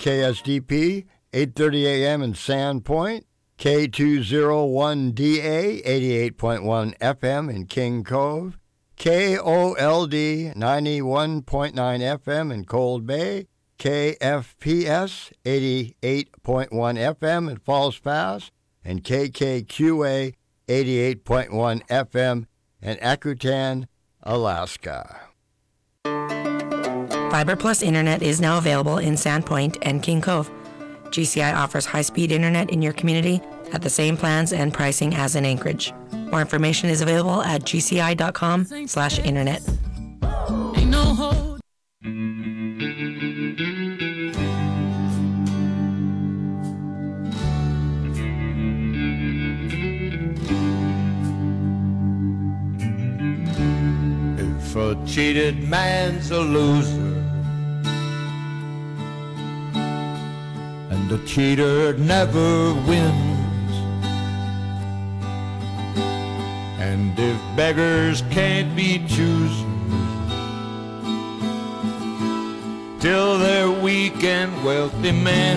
KSDP, 8:30 a.m. in Sandpoint, K201DA, 88.1 FM in King Cove, KOLD, 91.9 FM in Cold Bay, KFPS, 88.1 FM in Falls Pass, and KKQA, 88.1 FM in Akutan, Alaska. Fiber Plus Internet is now available in Sandpoint and King Cove. GCI offers high-speed internet in your community at the same plans and pricing as in Anchorage. More information is available at gci.com/internet. Ain't no hold. If a cheated man's a loser, and the cheater never wins, and if beggars can't be choosers till they're weak and wealthy men,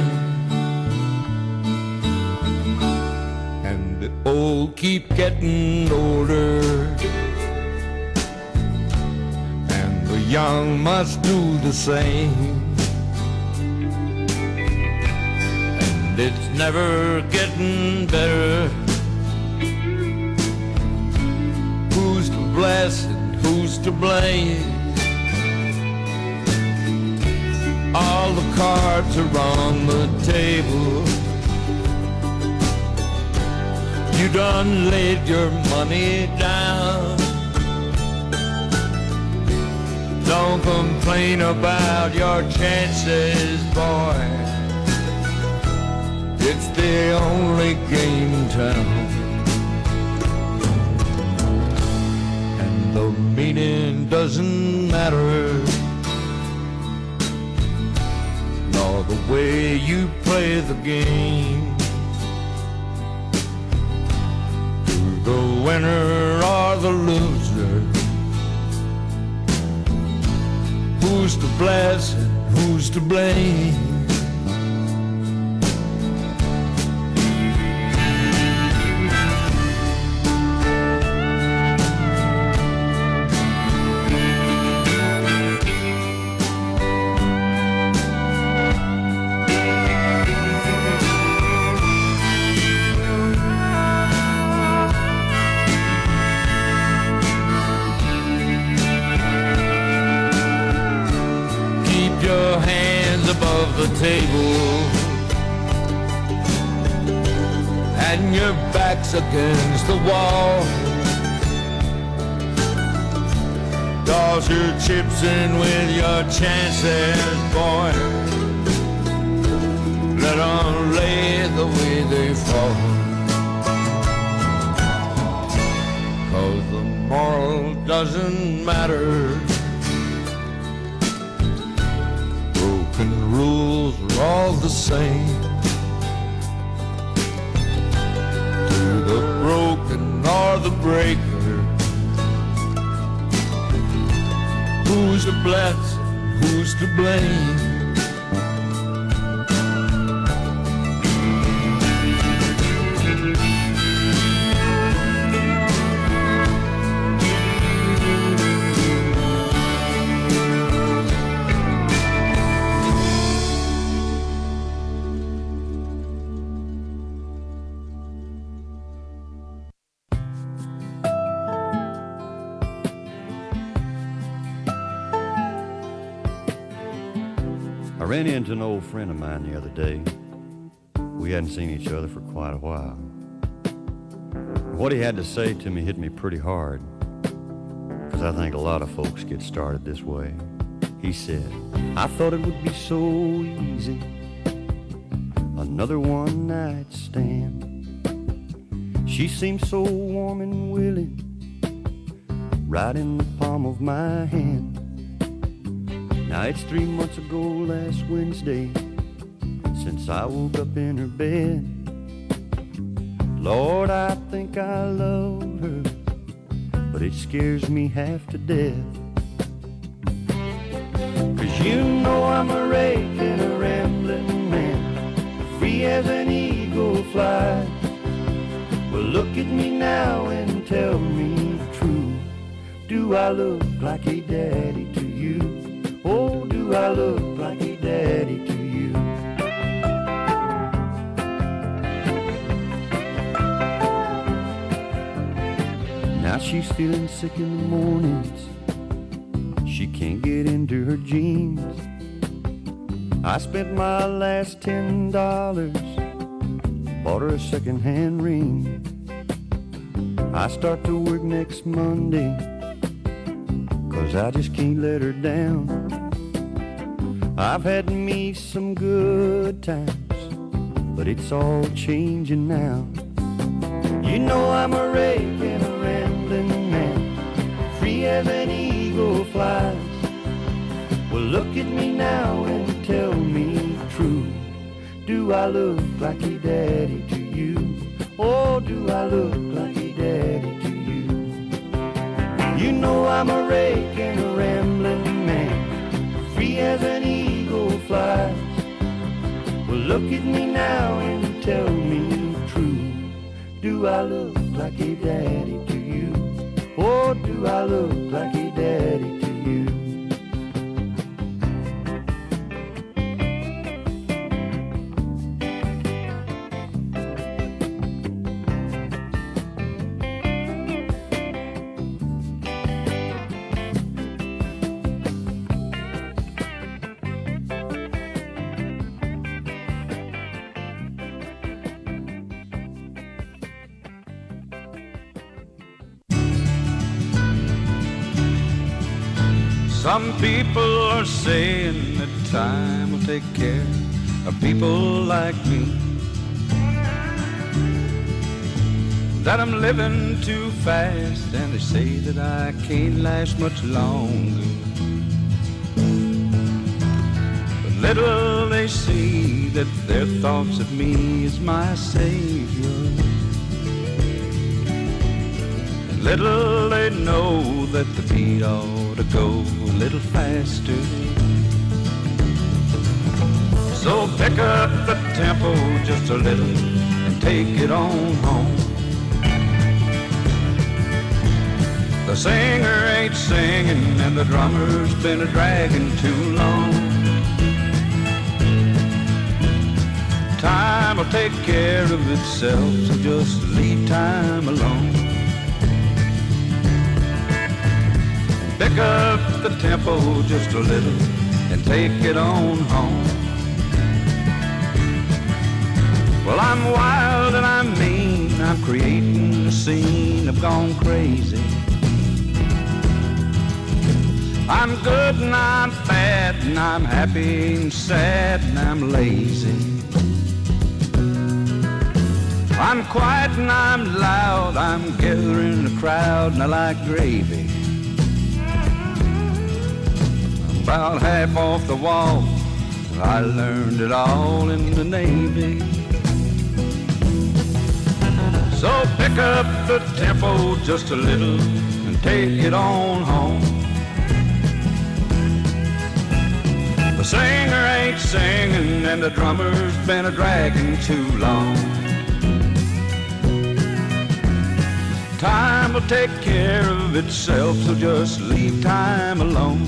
and the old keep getting older, and the young must do the same, and it's never getting better. Who's to bless and who's to blame? All the cards are on the table. You done laid your money down. Don't complain about your chances, boy. It's the only game in town. And the meaning doesn't matter, nor the way you play the game. To the winner or the loser, who's to bless and who's to blame? The table and your back's against the wall, 'cause you're chips in with your chances, boy. Let them lay the way they fall, 'cause the moral doesn't matter. Broken rules are all the same. To the broken or the breaker, who's to bless and who's to blame? I ran into an old friend of mine the other day. We hadn't seen each other for quite a while. What he had to say to me hit me pretty hard, because I think a lot of folks get started this way. He said, I thought it would be so easy, another one night stand. She seemed so warm and willing, right in the palm of my hand. Now it's 3 months ago last Wednesday since I woke up in her bed. Lord, I think I love her, but it scares me half to death. 'Cause you know I'm a raking, a rambling at me now and tell me true. Do I look like a daddy to you? Oh, do I look like a daddy to you? Now she's feeling sick in the mornings. She can't get into her jeans. I spent my last $10, bought her a second-hand ring. I start to work next Monday, 'cause I just can't let her down. I've had me some good times, but it's all changing now. You know I'm a rake and a rambling man, free as an eagle flies. Well, look at me now and tell me true. Do I look like a daddy to you? Oh, do I look like a daddy to you? You know I'm a rake and a rambling man, free as an eagle flies. Well, look at me now and tell me true. Do I look like a daddy to you? Oh, do I look like a daddy to you? Some people are saying that time will take care of people like me, that I'm living too fast, and they say that I can't last much longer. But little they see that their thoughts of me is my savior, and little they know that the beat ought to go a little faster. So pick up the tempo just a little and take it on home. The singer ain't singing and the drummer's been a-dragging too long. Time will take care of itself, so just leave time alone. Pick up the tempo just a little and take it on home. Well, I'm wild and I'm mean, I'm creating a scene, I've gone crazy. I'm good and I'm bad and I'm happy and sad and I'm lazy. I'm quiet and I'm loud, I'm gathering a crowd and I like gravy. About half off the wall, I learned it all in the Navy. So pick up the tempo just a little and take it on home. The singer ain't singing and the drummer's been a-dragging too long. Time will take care of itself, so just leave time alone.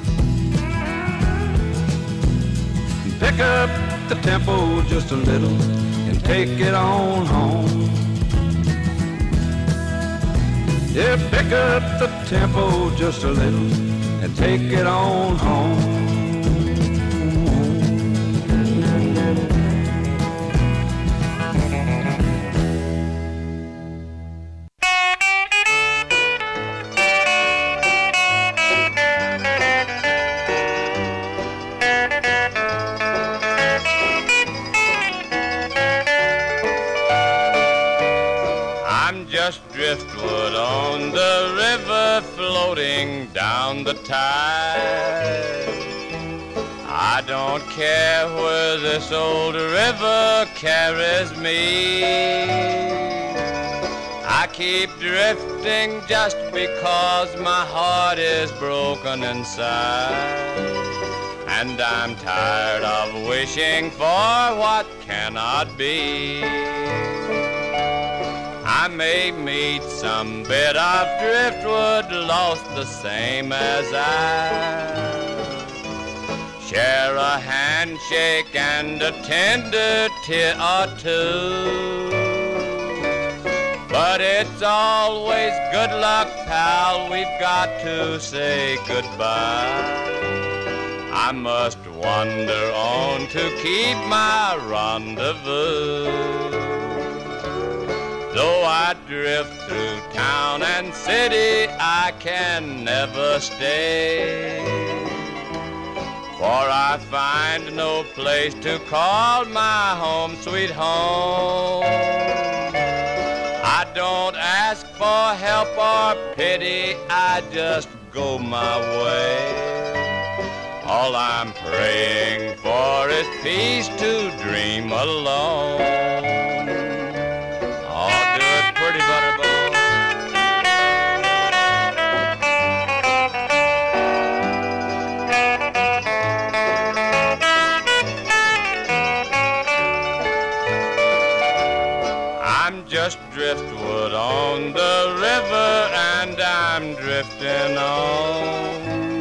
Pick up the tempo just a little and take it on home. Yeah, pick up the tempo just a little and take it on home. Driftwood on the river, floating down the tide. I don't care where this old river carries me. I keep drifting just because my heart is broken inside, and I'm tired of wishing for what cannot be. I may meet some bit of driftwood lost the same as I. Share a handshake and a tender tear or two. But it's always good luck, pal, we've got to say goodbye. I must wander on to keep my rendezvous. Though I drift through town and city, I can never stay. For I find no place to call my home, sweet home. I don't ask for help or pity, I just go my way. All I'm praying for is peace to dream alone. Oh, do it pretty, Butterball. I'm just driftwood on the river, and I'm drifting on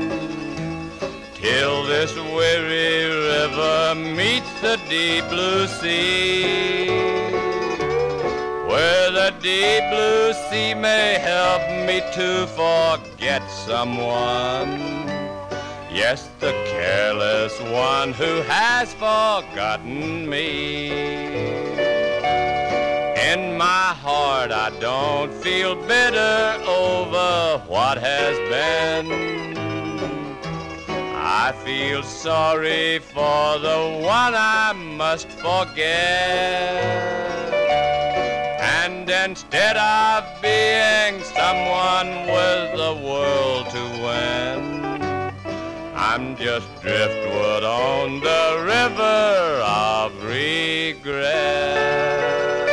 till this weary river meets the deep blue sea, where the deep blue sea may help me to forget someone. Yes, the careless one who has forgotten me. In my heart I don't feel bitter over what has been. I feel sorry for the one I must forget. And instead of being someone with the world to win, I'm just driftwood on the river of regret.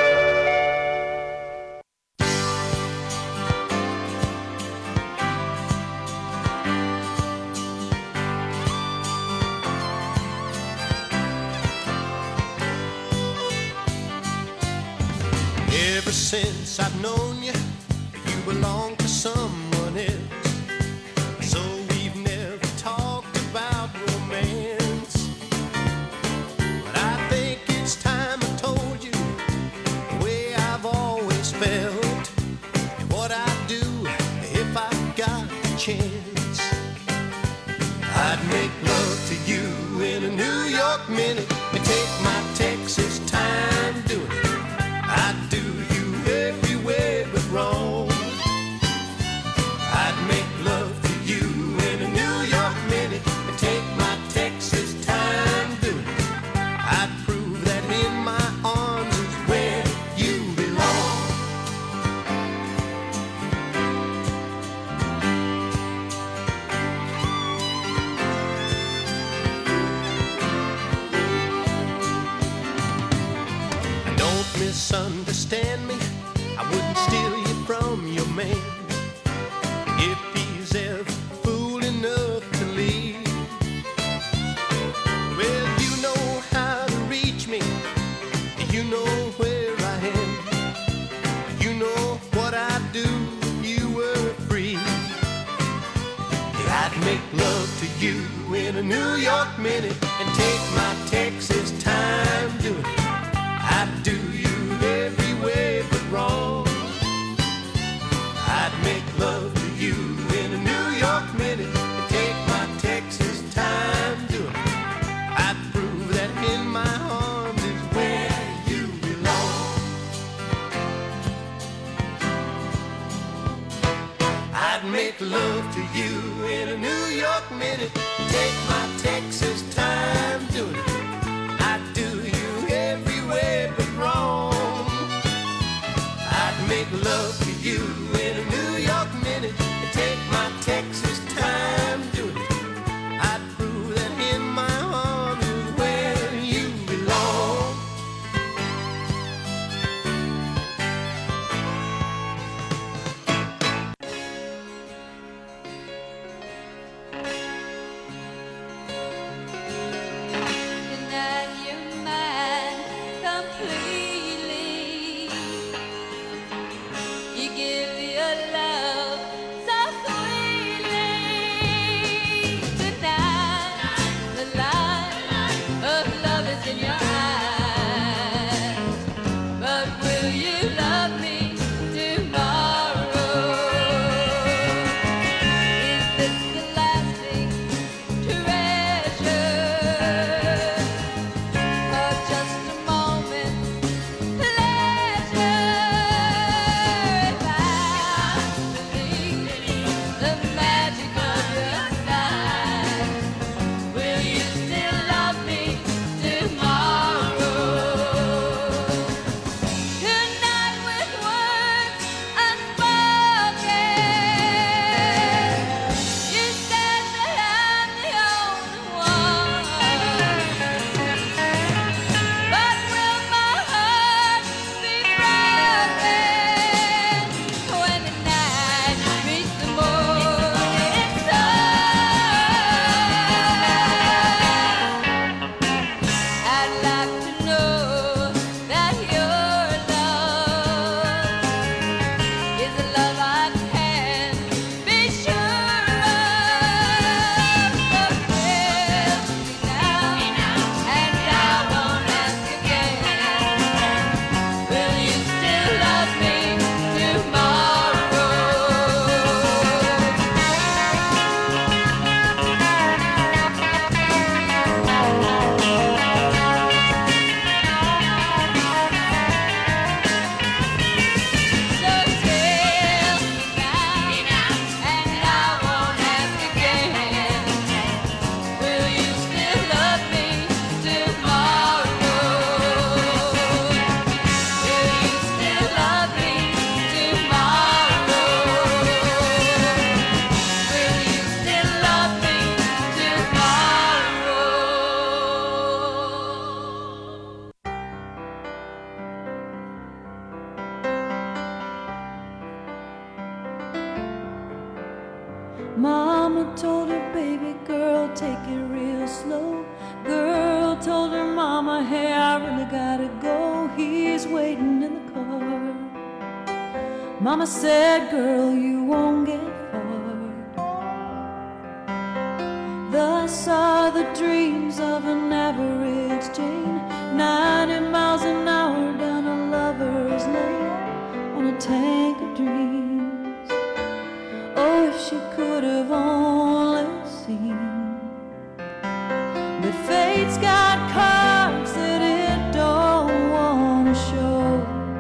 Ever since I've known you, you belong to someone else. So we've never talked about romance. But I think it's time I told you the way I've always felt, and what I'd do if I got the chance. I'd make love to you in a New York minute and take my Texas time doing it. I'd do you every way but wrong. I'd make love to you in a New York minute and take my Texas time doing it. I'd prove that in my arms is where you belong. Don't misunderstand me, I wouldn't steal you from your man if he's ever fool enough to leave. Well, you know how to reach me, you know where I am, you know what I'd do if you were free. Yeah, I'd make love to you in a New York minute and take my Texas time doing it. I'd do you every way but wrong. I'd make love to you in a New York minute and take my Texas time doing it. I'd prove that in my arms is where you belong. I'd make love to you in a New York minute and take my Texas time doing it. told her, baby girl, take it real slow. Girl told her mama, hey, I really gotta go. He's waiting in the car. Mama said, girl, you won't get far. Thus are the dreams of an average Jane, 90 miles an hour down a lover's lane on a tank of dreams. Oh, if she could have only seen. But fate's got cards that it don't want to show,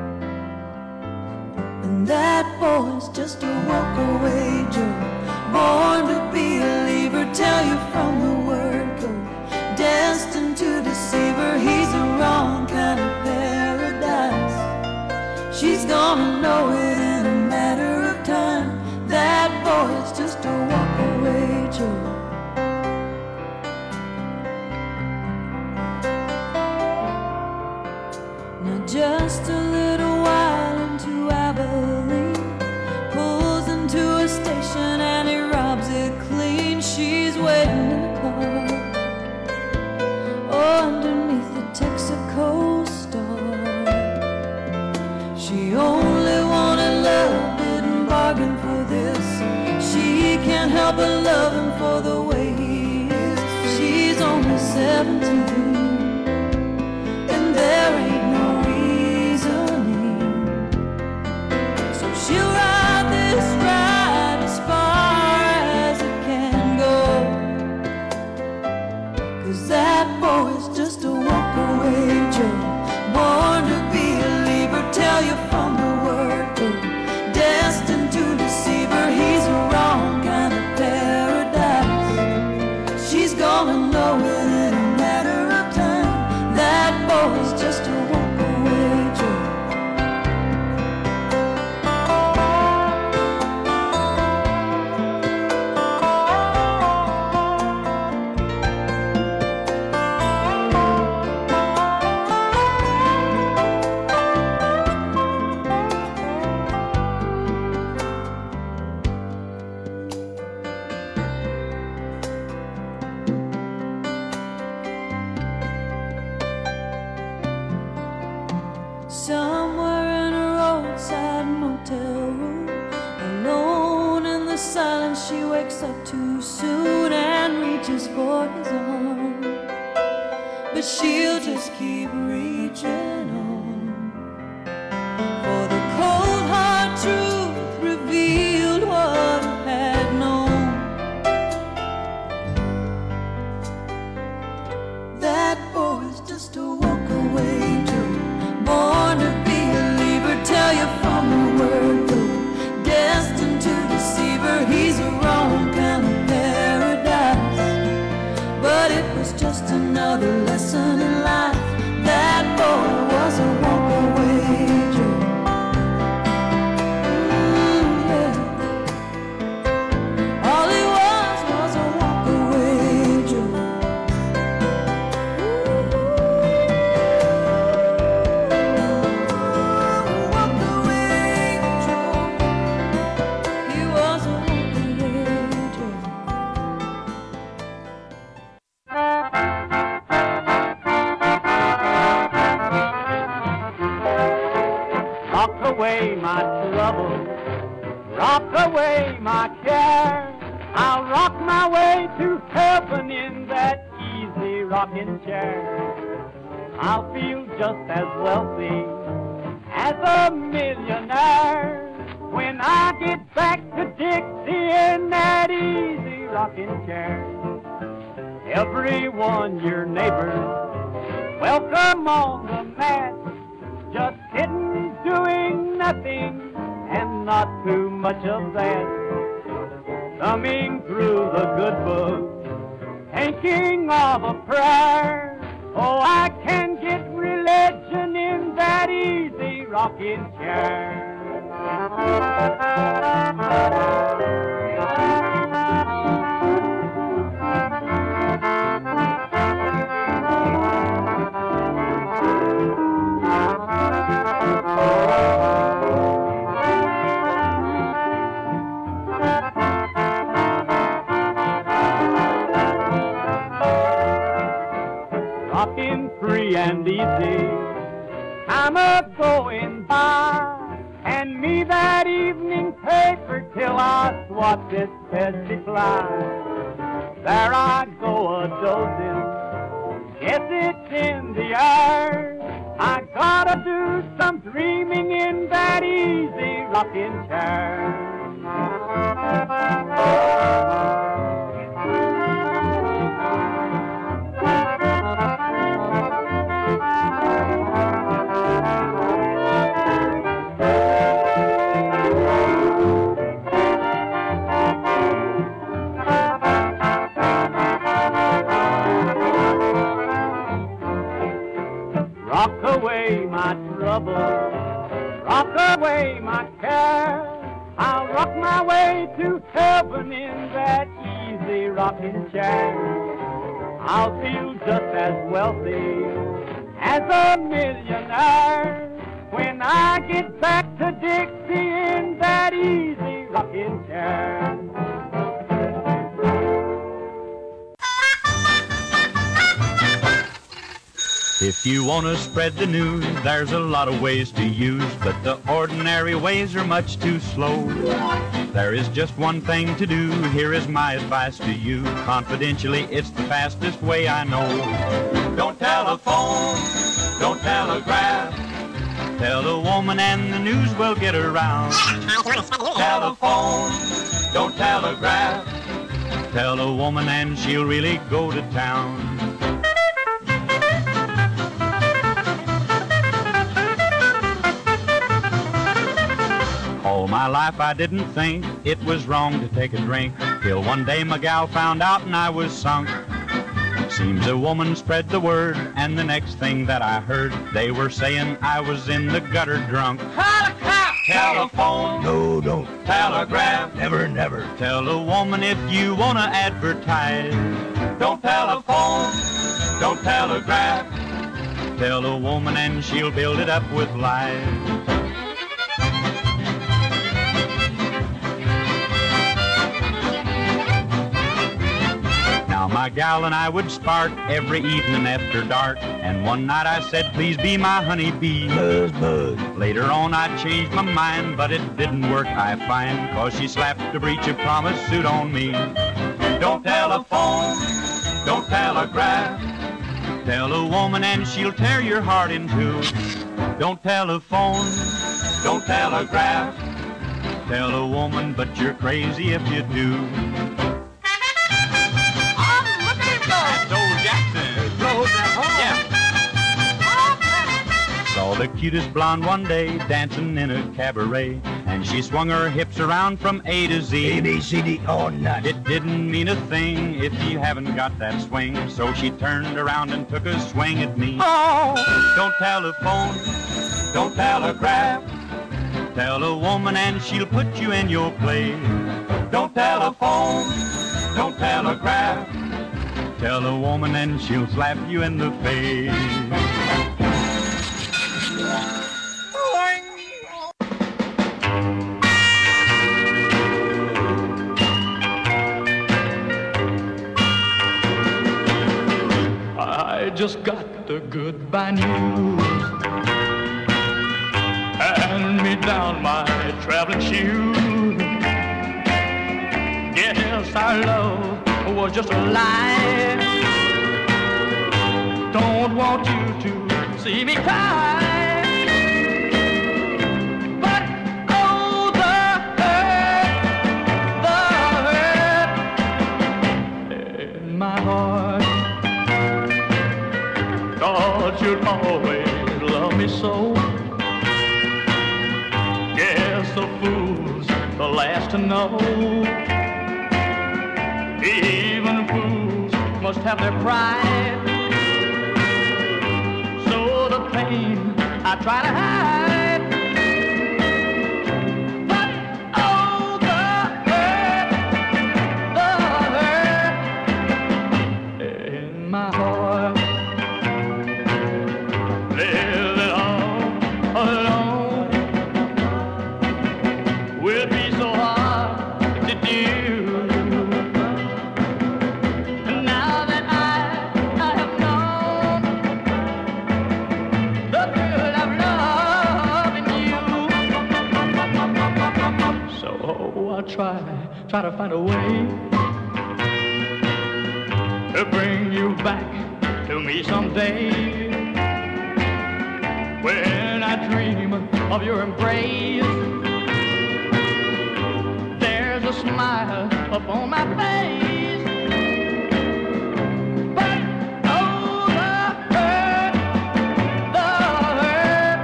and that boy's just a walk-away Joe, born to be a leaver, tell you from the word go, destined to deceive her. He's the wrong kind of paradise. She's gonna know it in a matter of time. That boy's just a walk-away Joe. Just a little while into Abilene, pulls into a station and he robs it clean. She's waiting in the car, oh, underneath the Texaco star. She only wanted love, didn't bargain for this. She can't help but love him for the way he is. She's only 17, and there ain't she'll ride this ride as far as it can go, 'cause that boy's just a walk-away Joe, born to be a leaver, tell you from the word go, destined to deceive her. He's a wrong kind of paradise. She's gonna know it in a matter of time. That boy's just a walk-away Joe. Somewhere in a roadside motel room, alone in the silence, she wakes up too soon and reaches for his arm. But she'll just keep reaching on, for the cold hard truth revealed what he had known. That boy's just a walk-away Joe, born to be a leaver, tell you from the word go, destined to deceive her. He's a wrong kind of paradise, but it was just another lesson in life. That boy was a walk-away Joe. Yeah. All he was a walk-away Joe. Rock away my trouble, rock away my care. I'll rock my way to heaven in that easy rocking chair. I'll feel just as wealthy as a millionaire when I get back to Dixie in that easy rocking chair. Everyone, your neighbors, welcome on the mat. Just sitting, doing nothing, and not too much of that. Thumbing through the good book, thinking of a prayer. Oh, I can get religion in that easy rocking chair. living free and easy. I'm a-going by, and me that evening paper till I swat this pesky fly. There I go a-dozing, guess it's in the air. I gotta do some dreaming in that easy rocking chair. Rock away my trouble, rock away my care. I'll rock my way to heaven in that easy rocking chair. I'll feel just as wealthy as a millionaire when I get back to Dixie in that easy rocking chair. If you want to spread the news, there's a lot of ways to use, but the ordinary ways are much too slow. There is just one thing to do, here is my advice to you. Confidentially, it's the fastest way I know. Don't telephone, don't telegraph. Tell a woman and the news will get around. Telephone, don't telegraph. Tell a woman and she'll really go to town. All my life I didn't think it was wrong to take a drink, till one day my gal found out and I was sunk. Seems a woman spread the word, and the next thing that I heard, they were saying I was in the gutter drunk. Telephone, No, don't. telegraph, Never, never. tell a woman if you want to advertise. Don't telephone, don't telegraph, tell a woman and she'll build it up with lies. My gal and I would spart every evening after dark, and one night I said, please be my honeybee. Buzz, buzz. Later on I changed my mind, but it didn't work, I find, cause she slapped a breach of promise suit on me. Don't telephone, don't telegraph, tell a woman and she'll tear your heart in two. Don't telephone, don't telegraph, tell a woman, but you're crazy if you do. Saw the cutest blonde one day dancing in a cabaret, and she swung her hips around from A to Z. A, B, C, D, or none. It didn't mean a thing if you haven't got that swing, so she turned around and took a swing at me. Oh! Don't telephone, don't telegraph, tell a woman and she'll put you in your place. Don't telephone, don't telegraph, tell a woman and she'll slap you in the face. I just got the goodbye news. Hand me down my traveling shoes. Guess our love was just a lie. Don't want you to see me cry. But oh, the hurt in my heart. Thought you'd always love me so. Guess the fool's the last to know. Even fools must have their pride. So the pain I try to hide. But oh, the hurt in my heart. Living all alone will be so hard to do. Now that I have known try to find a way to bring you back to me someday. When I dream of your embrace, there's a smile upon my face. But oh, the hurt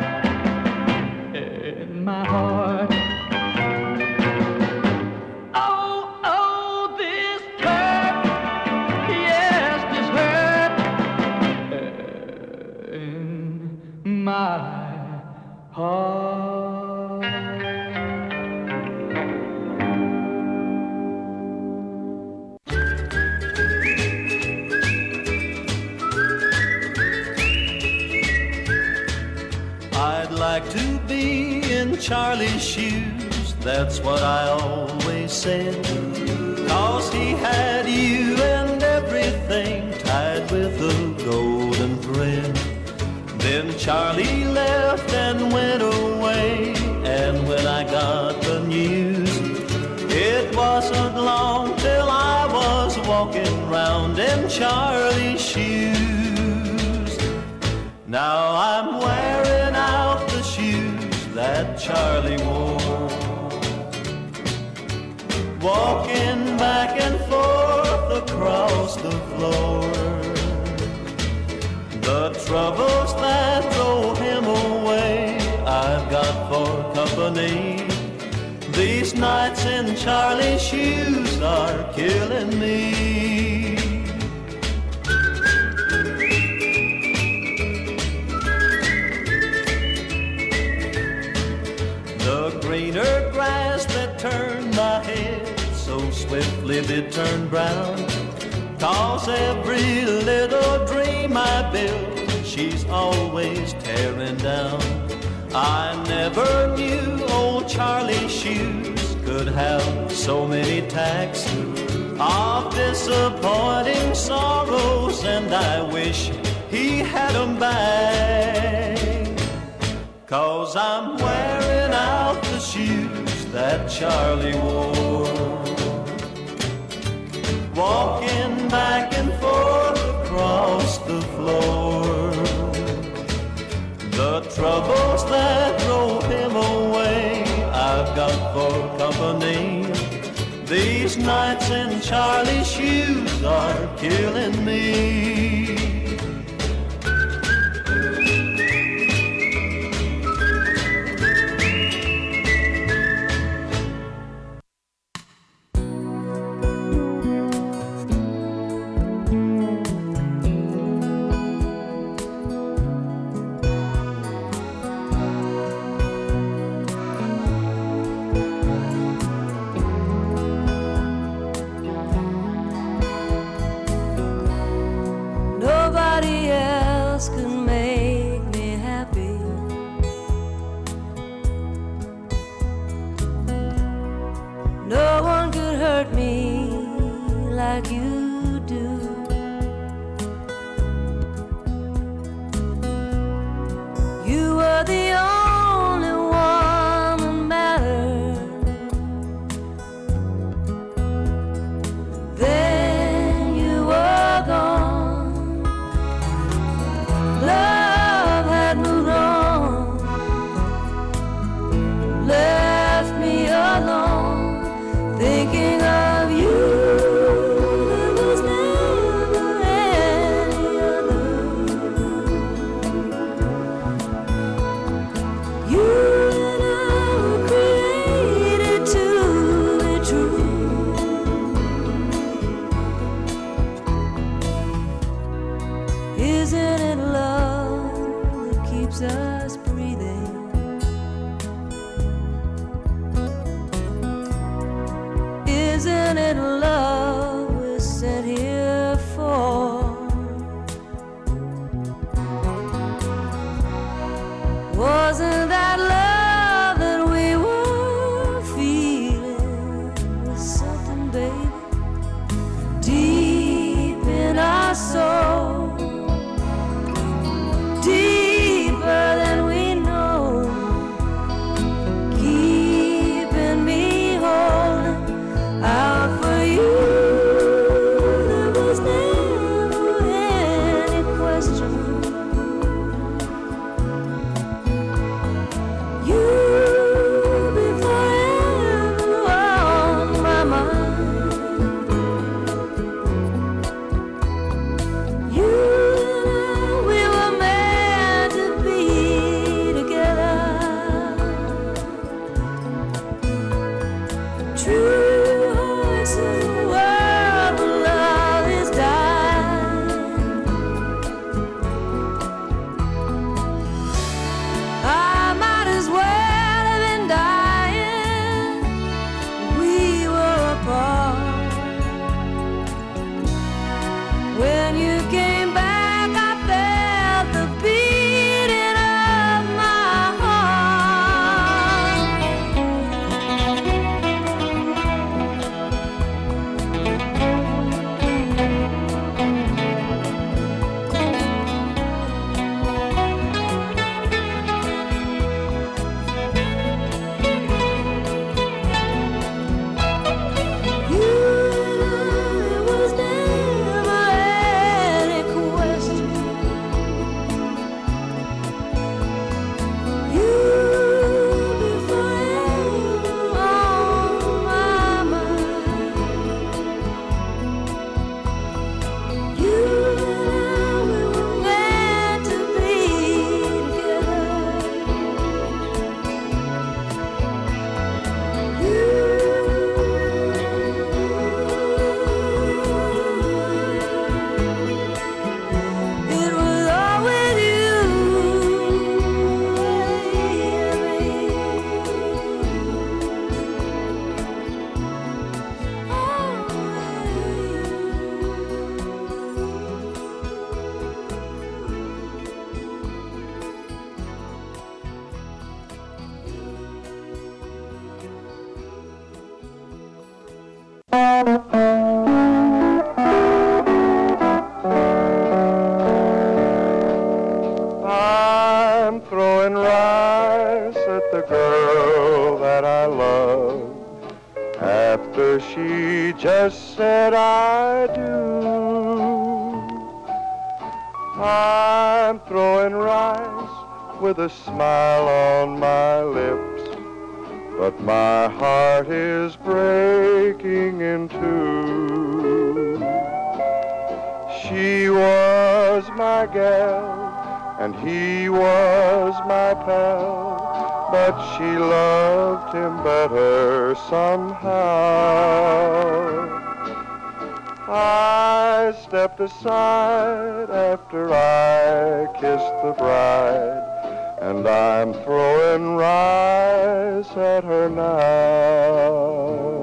in my heart. Oh, this hurt, yes, this hurt in my heart. I'd like to be in Charlie's shoes, that's what I always said. 'Cause he had you and everything tied with a golden thread. Then Charlie left and went away, and when I got the news, it wasn't long till I was walking round in Charlie's shoes. Now I'm wearing out the shoes that Charlie wore, walking back and forth across the floor. The troubles that drove him away, I've got for company. These nights in Charlie's shoes are killing me. The greener grass that turned my head so swiftly did turn brown. 'Cause every little dream I build, she's always tearing down. I never knew old Charlie's shoes could have so many tacks of disappointing sorrows, and I wish he had 'em back. 'Cause I'm wearing out the shoes that Charlie wore, walking back and forth across the floor. The troubles that drove him away, I've got for company. These nights in Charlie's shoes are killing me. Nobody else could make me happy. No one could hurt me like you do. You were the only one that mattered. Then you were gone. Love had moved on, left me alone, thinking of you. There was never any other. You and I were created to be true. Isn't it love that keeps us breathing? Isn't it love we're sent here for? Wasn't that love that we were feeling? Was something, baby, deep in our soul, deeper than I'm throwing rice at the girl that I love after she just said I do. I'm throwing rice with a smile on my lips, but my heart is breaking in two. She was my gal and he was my pal, but she loved him better somehow. I stepped aside after I kissed the bride, and I'm throwing rice at her now.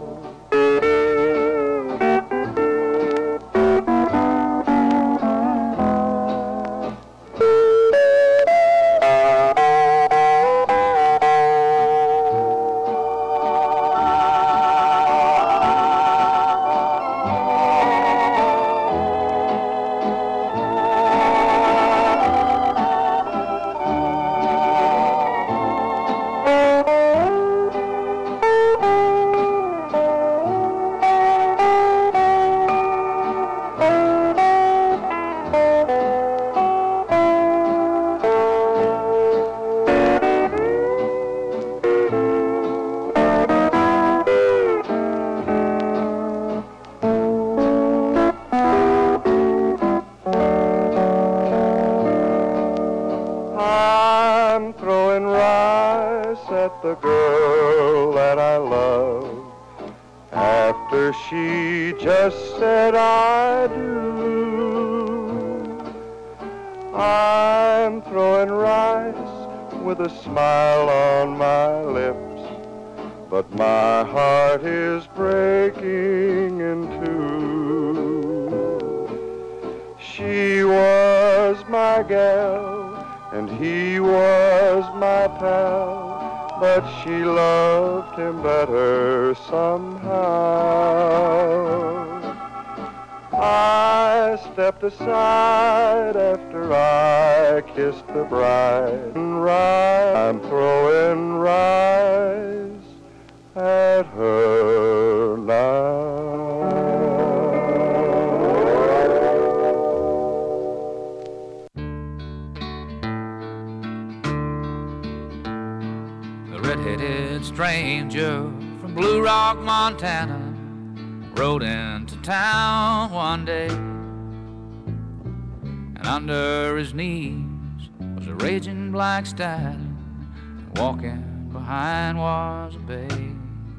I'm throwing rice at the girl that I love after she just said I do. I'm throwing rice with a smile on my lips, but my heart is breaking in two. She was my gal and he was my pal, but she loved him better somehow. I stepped aside after I kissed the bride, and I'm throwing rice at her now. Red-headed stranger from Blue Rock, Montana, rode into town one day, and under his knees was a raging black stallion, and walking behind was a bay.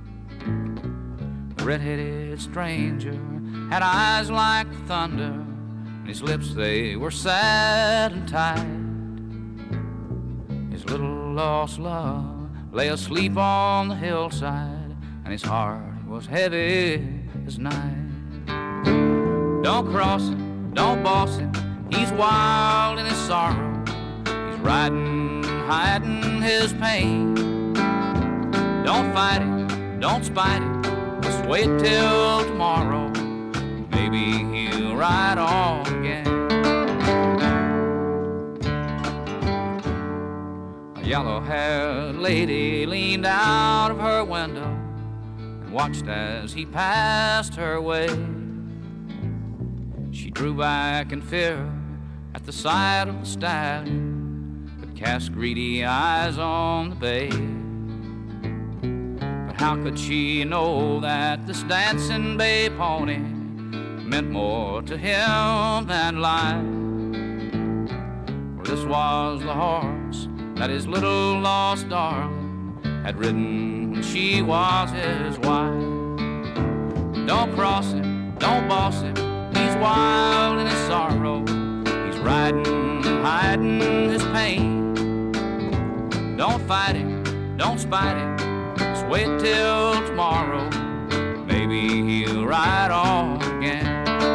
The red-headed stranger had eyes like thunder, and his lips, they were sad and tight. His little lost love lay asleep on the hillside, and his heart was heavy as night. Don't cross him, don't boss him, he's wild in his sorrow. He's riding, hiding his pain. Don't fight him, don't spite him, just wait till tomorrow. Maybe he'll ride on again. A yellow-haired lady leaned out of her window and watched as he passed her way. She drew back in fear at the sight of the stallion, but cast greedy eyes on the bay. But how could she know that this dancing bay pony meant more to him than life? For this was the horse that his little lost darling had ridden when she was his wife. Don't cross him, don't boss him, he's wild in his sorrow. He's riding, hiding his pain. Don't fight him, don't spite him, just wait till tomorrow. Maybe he'll ride on again.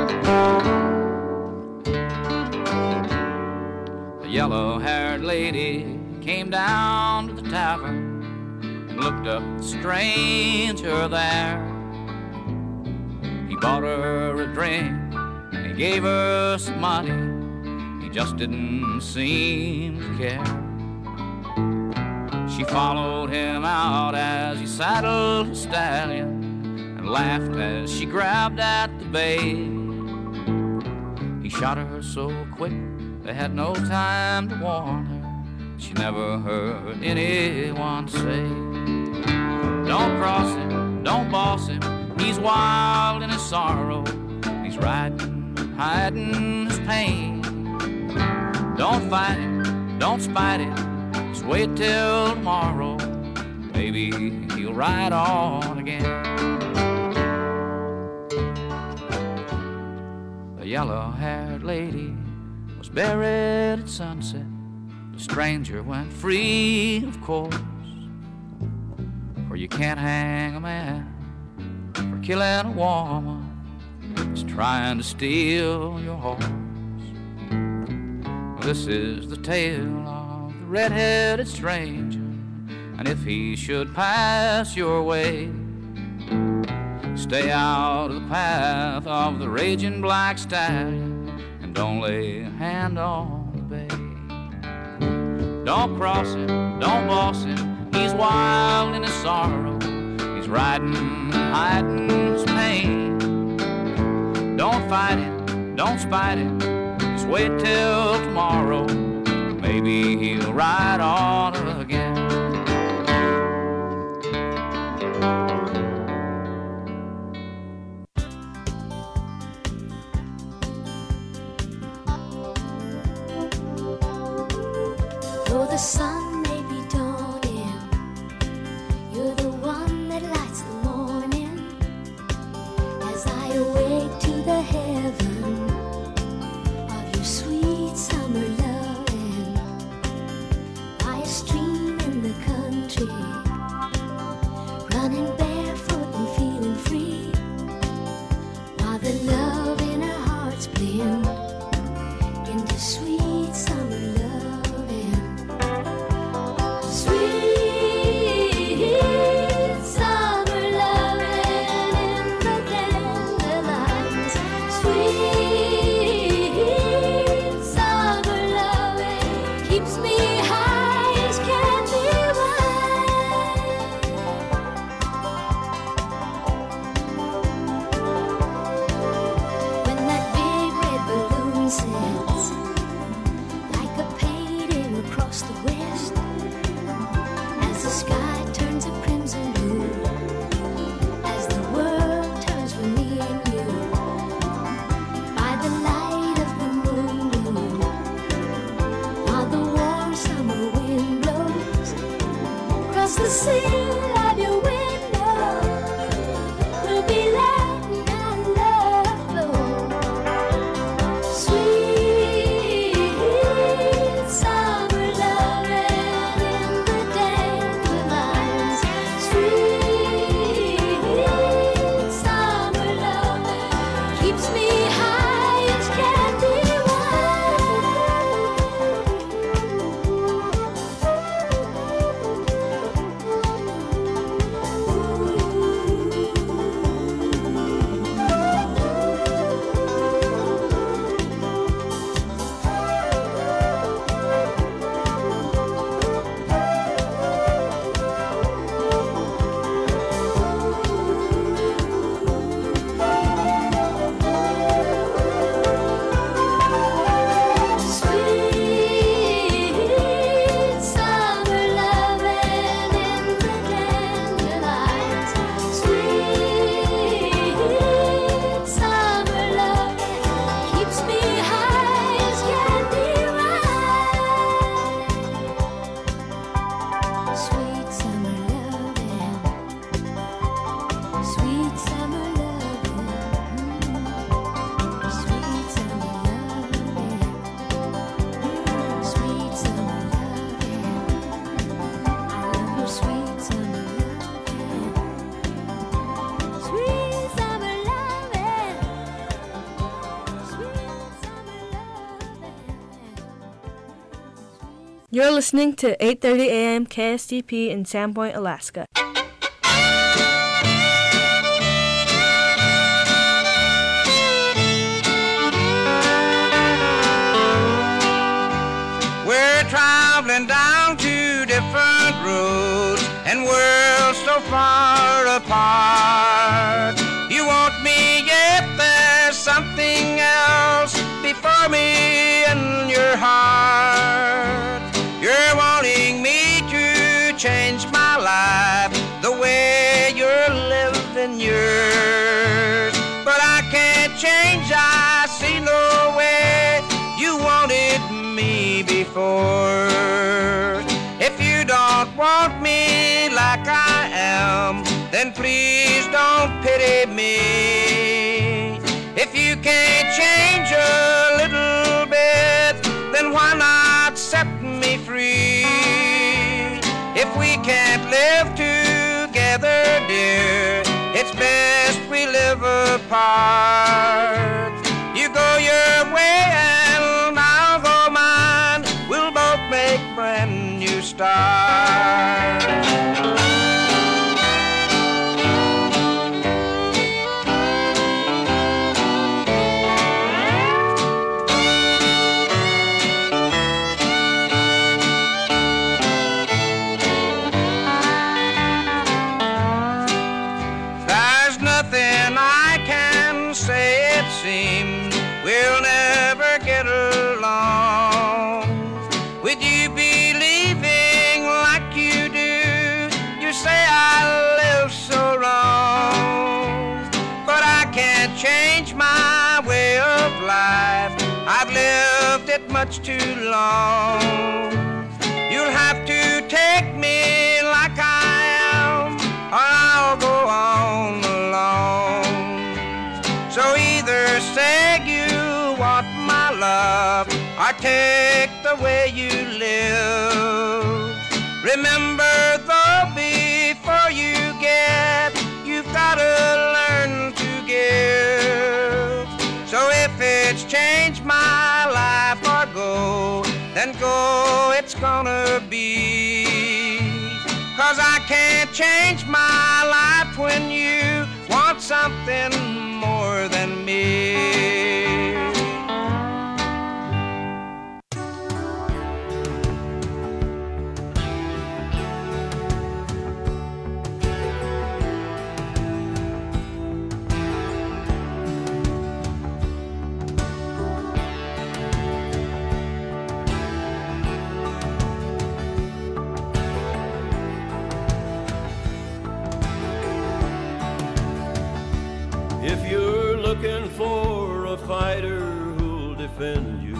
The yellow-haired lady came down to the tavern and looked up the stranger there. bought her a drink, and he gave her some money. He just didn't seem to care. She followed him out as he saddled his stallion and laughed as she grabbed at the bay. He shot her so quick they had no time to warn her. She never heard anyone say, don't cross him, don't boss him, he's wild in his sorrow, he's riding, hiding his pain. Don't fight him, don't spite him, just wait till tomorrow, maybe he'll ride on again. A yellow-haired lady was buried at sunset. The stranger went free, of course, for you can't hang a man for killing a woman just trying to steal your horse. This is the tale of the red-headed stranger, and if he should pass your way, stay out of the path of the raging black stallion and don't lay a hand on the bay. Don't cross him, don't boss him, he's wild in his sorrow, he's riding, hiding his pain. Don't fight him, don't spite him, just wait till tomorrow, maybe he'll ride on again. Though the sun may be dawning, you're the one that lights the morning. As I awake to the heaven of your sweet summer loving, by a stream in the country, running barefoot and feeling free, while the love in our hearts blend into sweet summer love. You're listening to 8:30 a.m. KSTP in Sandpoint, Alaska. We're traveling down two different roads and worlds so far apart. You want me, yet there's something else before me in your heart. You're wanting me to change my life the way you're living yours. But I can't change, I see no way. You wanted me before. If you don't want me like I am, then please don't pity me. If you can't change a little bit, then why not set me free? If we can't live together, dear, it's best we live apart. You go your way and I'll go mine. We'll both make brand new starts. There's nothing I can say, it seems we'll never get along. With you believing like you do, you say I live so wrong. But I can't change my way of life, I've lived it much too long. You'll have to take me like I am, or I'll go on alone. So either say you want my love, or take the way you live. Remember though, before you get, you've gotta learn to give. So if it's change my life or go, then go it's gonna be. 'Cause I can't change my life when you want something more than me. If you're looking for a fighter who'll defend you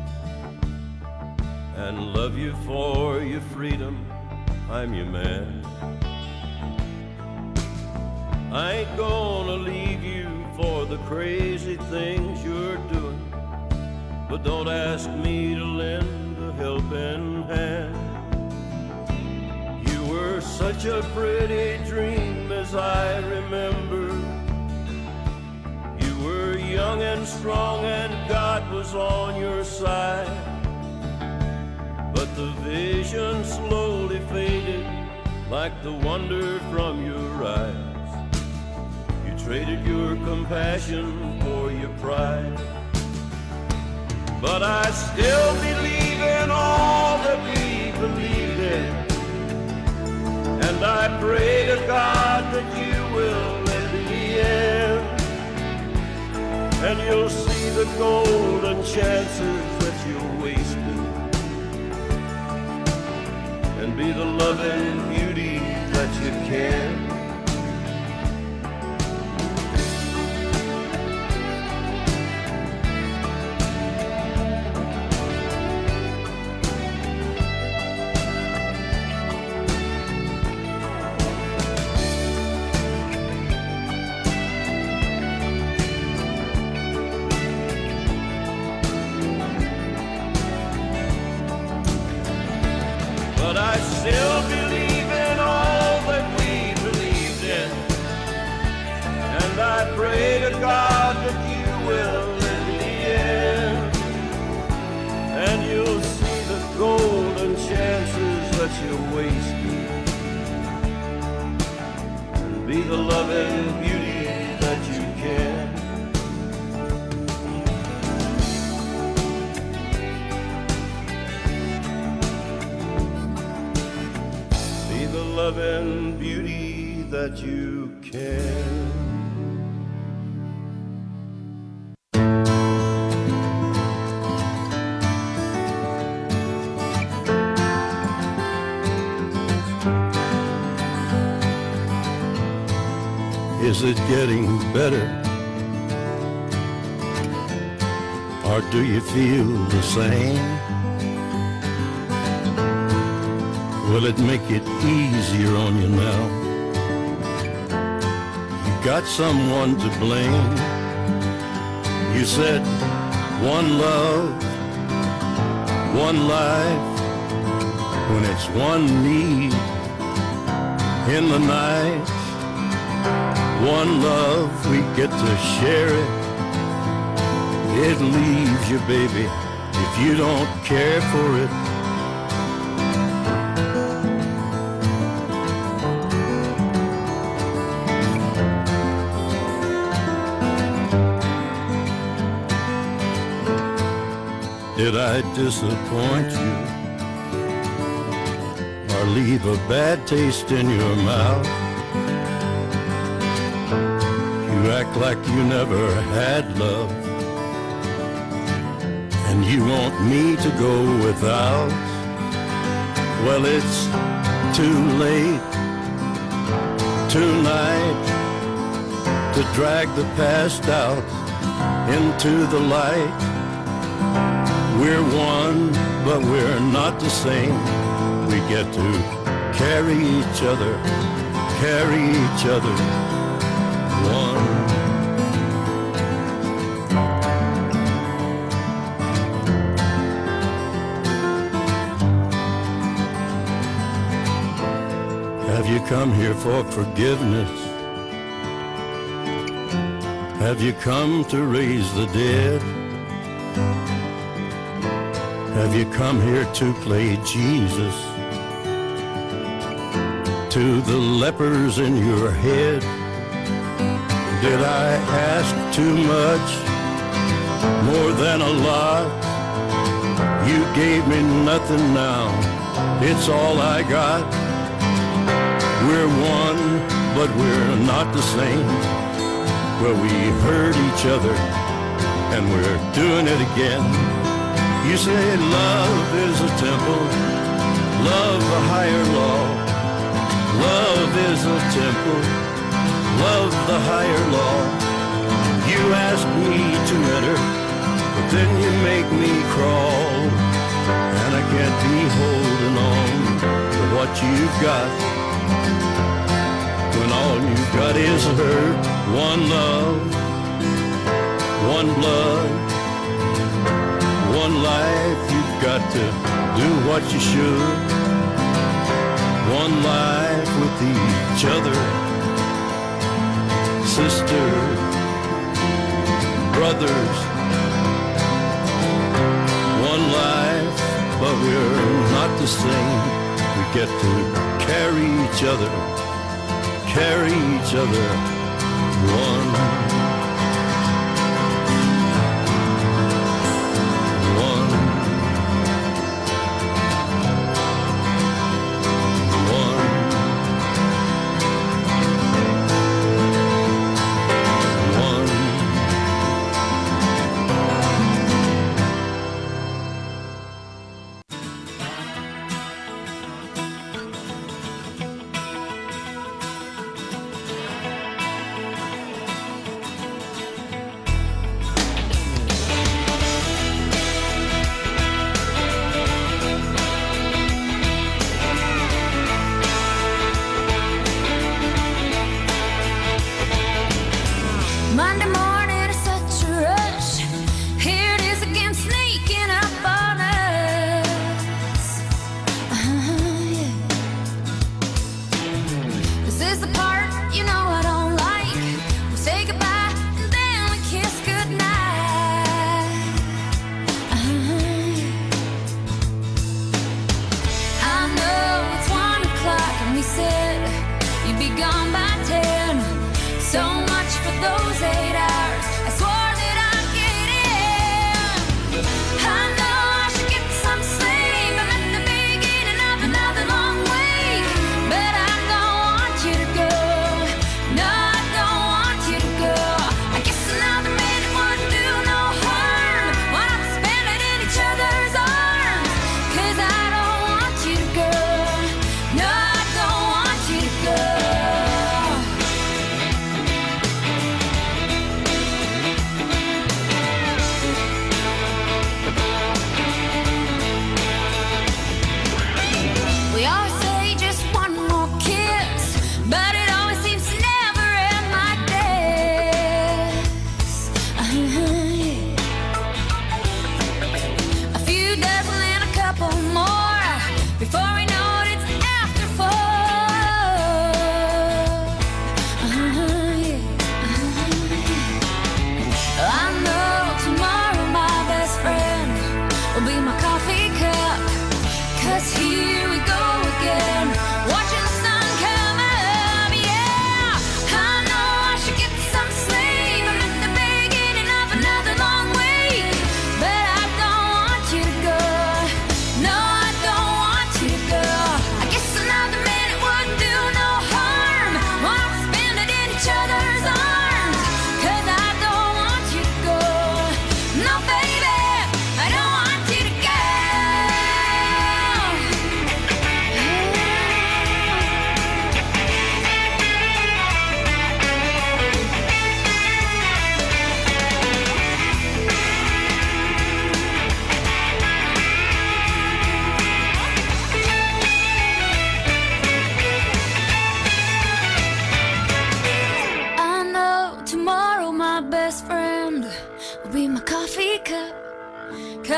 and love you for your freedom, I'm your man. I ain't gonna leave you for the crazy things you're doing, but don't ask me to lend a helping hand. You were such a pretty dream as I remember. You were young and strong and God was on your side. But the vision slowly faded like the wonder from your eyes. You traded your compassion for your pride. But I still believe in all that we believe in, and I pray to God that you will in the end. And you'll see the golden chances that you wasted, and be the loving beauty that you can. But I still believe in all that we believed in, and I pray to God that you will in the end. And you'll see the golden chances that you wasted, and be the loving beauty that you can. love and beauty that you can. Is it getting better? Or do you feel the same? Will it make it easier on you now? You got someone to blame. You said one love, one life, when it's one need in the night. One love, we get to share it. It leaves you, baby, if you don't care for it. Did I disappoint you or leave a bad taste in your mouth? You act like you never had love, and you want me to go without. Well, it's too late tonight to drag the past out into the light. We're one, but we're not the same. We get to carry each other, one. Have you come here for forgiveness? Have you come to raise the dead? Have you come here to play Jesus to the lepers in your head? Did I ask too much, more than a lot? You gave me nothing now, it's all I got. We're one, but we're not the same. Well, we hurt each other, and we're doing it again. You say love is a temple, love a higher law. Love is a temple, love the higher law. You ask me to enter, but then you make me crawl. And I can't be holding on to what you've got, when all you've got is hurt. One love, one blood, one life. You've got to do what you should. One life with each other, sisters, brothers. One life, but we're not the same. We get to carry each other, one. Monday morning is such a rush. Here it is again, sneaking up on us. Yeah. This is the part you know I don't like. We say goodbye and then we kiss goodnight. I know it's 1 o'clock and we said you'd be gone by 10. So much for those 8 hours. I swore that I'd get in. I know I should get some sleep. I'm at the beginning of another long week, but I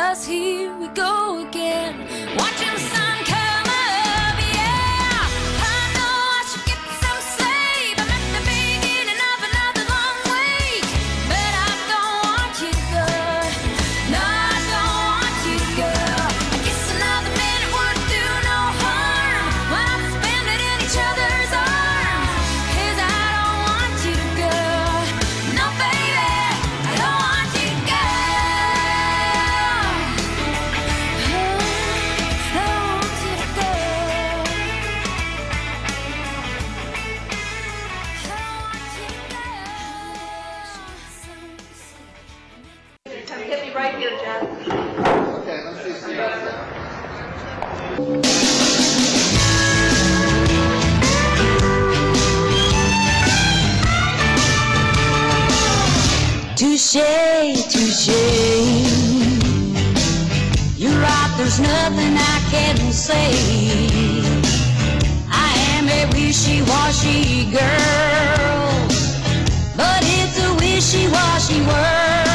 'cause here we go again, watching the sun come up, yeah. I know I should get some sleep, I'm at the beginning of another long week, but I don't want you to go, no, I don't want you to go. I guess another minute wouldn't do no harm, when I'm spending in each other's arms, 'cause I don't want you to go, no baby, I don't want you to go. Hit me right here, Jeff. Okay, let's see some Touche, touche. You're right, there's nothing I can say. I am a wishy-washy girl, but it's a wishy-washy world.